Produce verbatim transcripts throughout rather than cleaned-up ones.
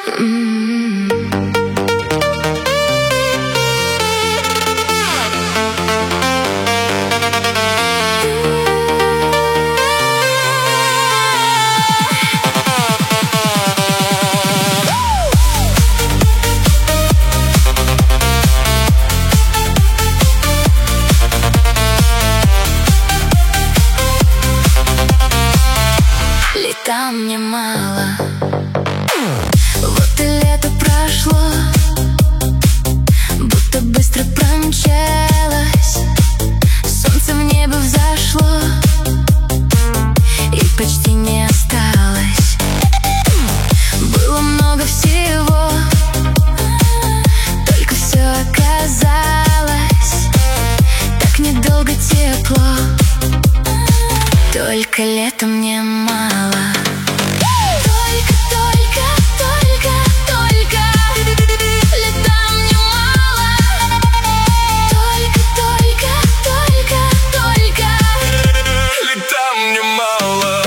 Лета мне мало, вот и лето прошло, будто быстро промчалось. Солнце в небо взошло и почти не осталось. Было много всего, только все оказалось так недолго тепло. Только лето мне мало. Только, только, только, только лета мне мало. Только, только, только, только лета мне мало.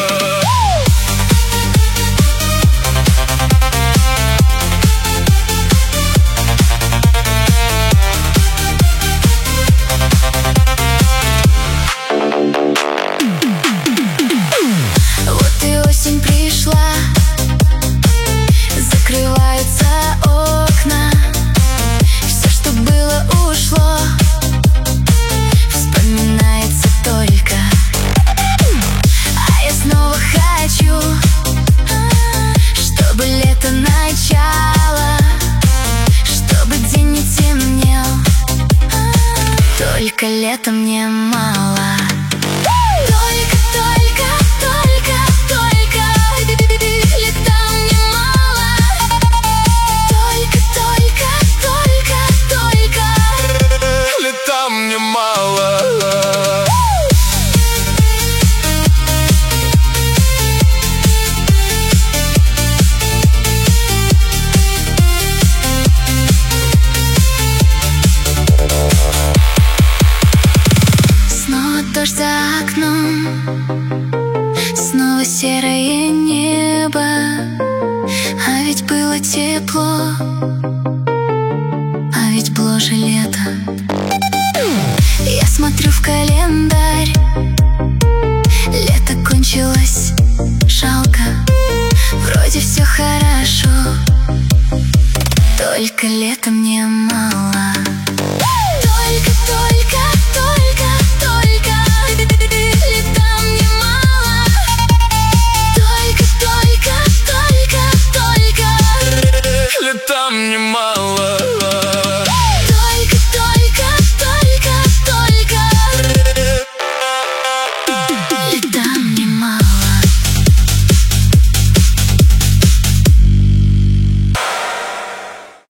Пришла, закрываются окна, все, что было, ушло, вспоминается только. А я снова хочу, чтобы лето начало, чтобы день не темнел. Только лето мне мало. Только, только, только, только лета мне мало. Только, только, только, только лета мне мало. Снова дождь за окном, снова серое небо, а ведь было тепло, а ведь было же лето. Я смотрю в календарь, лето кончилось, жалко, вроде все хорошо. Только лето мне мало.